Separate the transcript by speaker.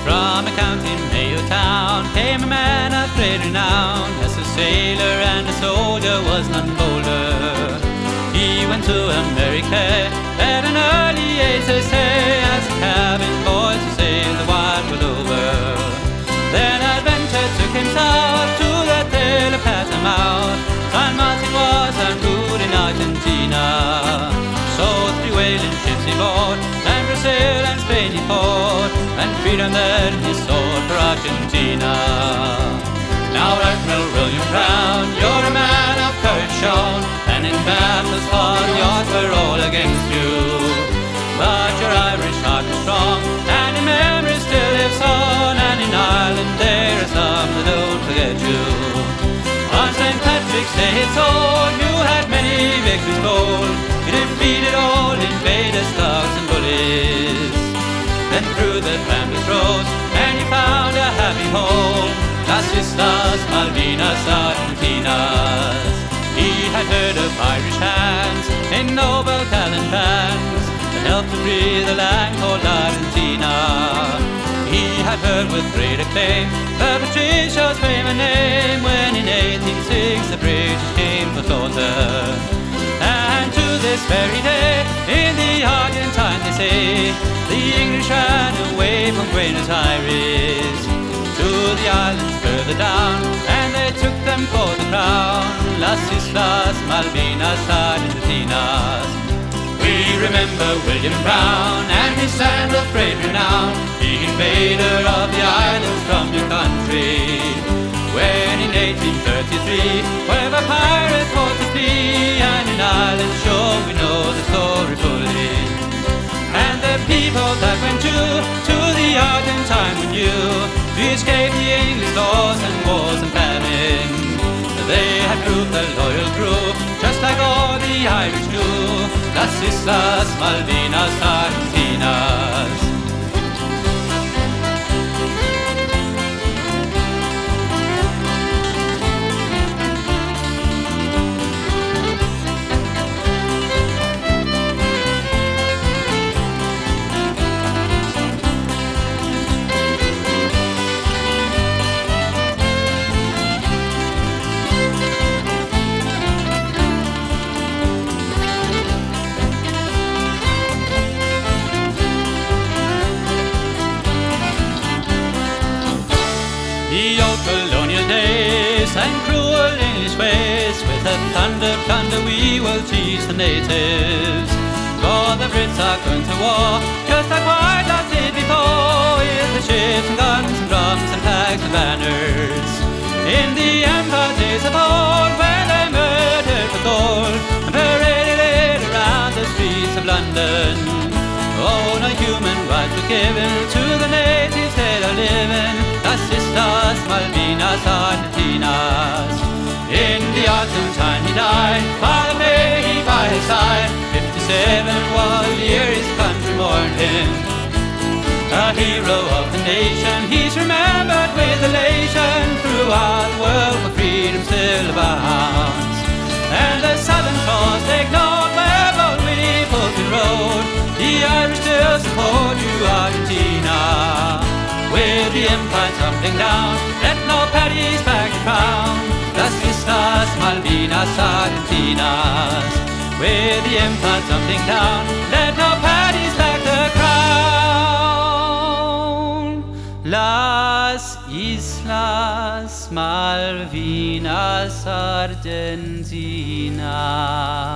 Speaker 1: From a county Mayo town came a man of great renown. As a sailor and a soldier was none bolder. He went to America at an early age, they say, as a cabin boy to sail the wide world over. Then adventure took him south to the tail of Panama. San Martin was en route in Argentina. So 3 whaling ships he bought, and Brazil and Spain he fought, and freedom then he sought for Argentina. Now Admiral William Brown, you're a man of courage shown, and in battles fought the odds were all against you. But your Irish heart is strong, and your memory still lives on, and in Ireland there are some that don't forget you. On St. Patrick's Day it's told, you had many victories bold. You defeated all invaders, thugs and bullies. Then through the Flanders roads, and you found a happy home, Las Islas Malvinas Argentinas. He had heard of Irish hands in noble talent bands that helped to breathe a land called Argentina. He had heard with great acclaim the Patricios' fame and name when in 1806 the British came for slaughter. And to this very day, in the Argentine they say, the English ran away from Buenos Aires to the islands further down, and they took them for the crown, Las Islas Malvinas Argentinas. We remember William Brown and his stand of great renown, the invader of the islands from your country. When in 1833, where the pirates fought to flee, and in Ireland shore we know the story fully. And the people that went to the Argentine were new, to escape the English laws and wars and famine. They had proved a loyal crew, just like all the Irish do, Las Islas Malvinas Argentinas. The old colonial days and cruel English ways, with a thunder we will teach the natives. For the Brits are going to war, just like white lads did before, with the ships and guns and drums and flags and banners. In the Empire days of old, when they murdered for gold and paraded it around the streets of London. Oh, no human rights were given to the natives that are living, Las Islas Malvinas Argentinas. In the Argentine he died, Father Fahey by his side. 57 was the year his country mourned him. A hero of the nation, he's remembered with elation throughout the world, for freedom still abounds. And the Southern Cross they ignored where bold Winnie Fulton rode. The Irish still support you, Argentina. With the empire tumbling down, let no Paddy's back the crown, Las Islas Malvinas Argentinas. With the empire tumbling down, let no Paddy's back the crown, Las Islas Malvinas Argentinas.